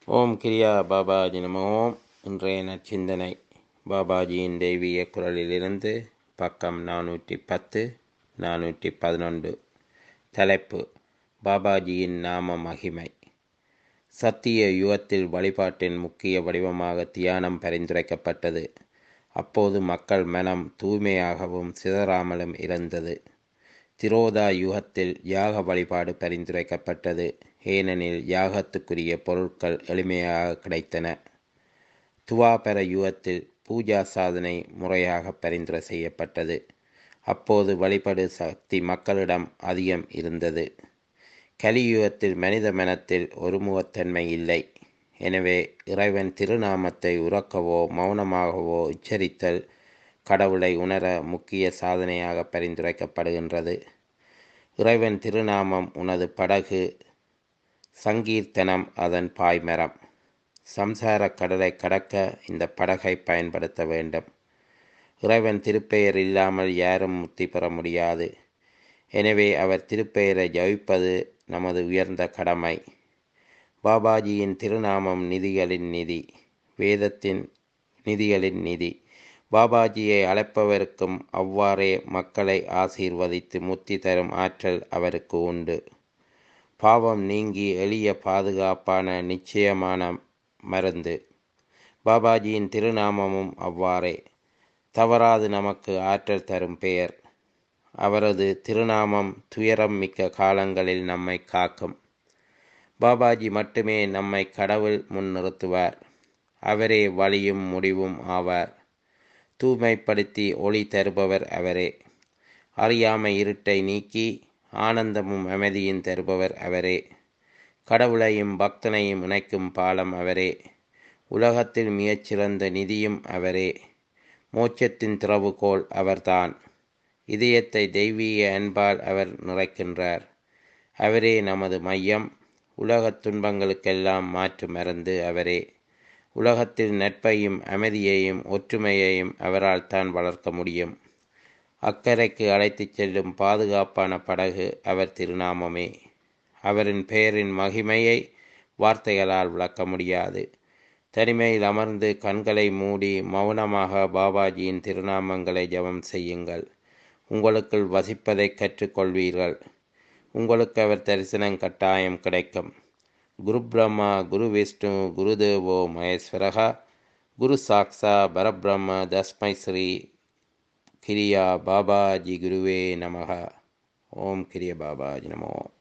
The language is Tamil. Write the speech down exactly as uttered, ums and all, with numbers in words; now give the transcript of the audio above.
ஓம் கிரியா பாபாஜி நமோ. இன்றைய நற்சிந்தனை பாபாஜியின் தெய்வீக குரலிலிருந்து பக்கம் நானூற்றி பத்து நானூற்றி பதினொன்று. தலைப்பு: பாபாஜியின் நாம மகிமை. சத்திய யுகத்தில் வழிபாட்டின் முக்கிய வடிவமாக தியானம் பரிந்துரைக்கப்பட்டது. அப்போது மக்கள் மனம் தூய்மையாகவும் சிதறாமலும் இருந்தது. திரோதா யுகத்தில் யாக வழிபாடு பரிந்துரைக்கப்பட்டது. ஏனெனில் யாகத்துக்குரிய பொருட்கள் எளிமையாக கிடைத்தன. துவாபர யுகத்தில் பூஜா சாதனை முறையாக பரிந்துரை செய்யப்பட்டது. அப்போது வழிபடு சக்தி மக்களிடம் அதிகம் இருந்தது. கலியுகத்தில் மனித மனத்தில் ஒருமுகத்தன்மை இல்லை. எனவே இறைவன் திருநாமத்தை உறக்கவோ மௌனமாகவோ உச்சரித்தல் கடவுளை உணர முக்கிய சாதனையாக பரிந்துரைக்கப்படுகின்றது. இறைவன் திருநாமம் உனது படகு, சங்கீர்த்தனம் அதன் பாய்மரம். சம்சார கடலை கடக்க இந்த படகை பயன்படுத்த வேண்டும். இறைவன் திருப்பெயர் இல்லாமல் யாரும் முக்தி பெற முடியாது. எனவே அவர் திருப்பெயரை ஜபிப்பது நமது உயர்ந்த கடமை. பாபாஜியின் திருநாமம் நிதிகளின் நிதி, வேதத்தின் நிதிகளின் நிதி. பாபாஜியை அழைப்பவருக்கும் அவ்வாறே மக்களை ஆசீர்வதித்து முக்தி தரும் ஆற்றல் அவருக்கு உண்டு. பாவம் நீங்கி எளிய பாதுகாப்பான நிச்சயமான மருந்து. பாபாஜியின் திருநாமமும் அவ்வாறே. தவறாது நமக்கு ஆற்றல் தரும் பெயர். அவரது திருநாமம் துயரம் மிக்க காலங்களில் நம்மை காக்கும். பாபாஜி மட்டுமே நம்மை கடவுள் முன் நிறுத்துவார். அவரே வழியும் முடிவும் ஆவார். தூய்மைப்படுத்தி ஒளி தருபவர் அவரே. அறியாமை இருட்டை நீக்கி ஆனந்தமும் அமைதியும் தருபவர் அவரே. கடவுளையும் பக்தனையும் இணைக்கும் பாலம் அவரே. உலகத்தில் மிகச்சிறந்த நிதியும் அவரே. மோட்சத்தின் திறவுகோல் அவர்தான். இதயத்தை தெய்வீக அன்பால் அவர் நிறைக்கின்றார். அவரே நமது மையம். உலகத் துன்பங்களுக்கெல்லாம் மாற்று மருந்து அவரே. உலகத்தில் நட்பையும் அமைதியையும் ஒற்றுமையையும் அவரால் தான் வளர்க்க முடியும். அக்கறைக்கு அழைத்துச் செல்லும் பாதுகாப்பான படகு அவர் திருநாமமே. அவரின் பெயரின் மகிமையை வார்த்தைகளால் விளக்க முடியாது. தனிமையில் அமர்ந்து கண்களை மூடி மௌனமாக பாபாஜியின் திருநாமங்களை ஜபம் செய்யுங்கள். உங்களுக்குள் வசிப்பதை கற்றுக்கொள்வீர்கள். உங்களுக்கு அவர் தரிசனம் கட்டாயம் கிடைக்கும். குரு பிரம்மா குரு விஷ்ணு குரு தேவோ மகேஸ்வரஹா குரு சாக்ஷா பரபிரம்ம தஸ்மை ஸ்ரீ கிரியா பாபாஜி குருவே நமக. ஓம் கிரிய பாபாஜி நமோ.